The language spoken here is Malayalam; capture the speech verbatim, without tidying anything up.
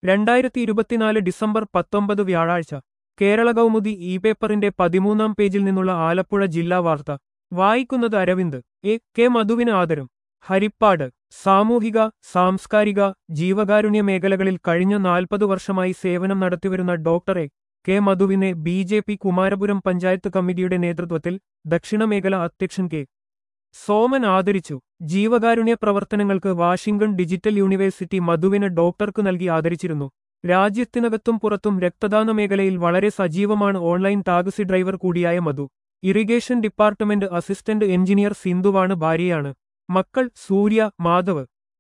രണ്ടായിരത്തി ഇരുപത്തിനാല് ഡിസംബർ പത്തൊമ്പത് വ്യാഴാഴ്ച കേരള കൗമുദി ഇ പേപ്പറിന്റെ പതിമൂന്നാം പേജിൽ നിന്നുള്ള ആലപ്പുഴ ജില്ലാ വാർത്ത വായിക്കുന്നത് അരവിന്ദ്. എ കെ മധുവിന് ആദരം. ഹരിപ്പാട്. സാമൂഹിക, സാംസ്കാരിക, ജീവകാരുണ്യ മേഖലകളിൽ കഴിഞ്ഞ നാൽപ്പത് വർഷമായി സേവനം നടത്തിവരുന്ന ഡോക്ടർ എ കെ മധുവിനെ B J P Kumarapuram panchayat കമ്മിറ്റിയുടെ നേതൃത്വത്തിൽ ദക്ഷിണമേഖല അധ്യക്ഷൻ കെ സോമൻ ആദരിച്ചു. ജീവകാരുണ്യ പ്രവർത്തനങ്ങൾക്ക് വാഷിംഗ്ടൺ ഡിജിറ്റൽ യൂണിവേഴ്സിറ്റി മധുവിന് ഡോക്ടർക്ക് നൽകി ആദരിച്ചിരുന്നു. രാജ്യത്തിനകത്തും പുറത്തും രക്തദാന മേഖലയിൽ വളരെ സജീവമാണ്. ഓൺലൈൻ ടാക്സി ഡ്രൈവർ കൂടിയായ Madhu irrigation department assistant engineer സിന്ധുവാണ് ഭാര്യയാണ്. മക്കൾ സൂര്യ, മാധവ്.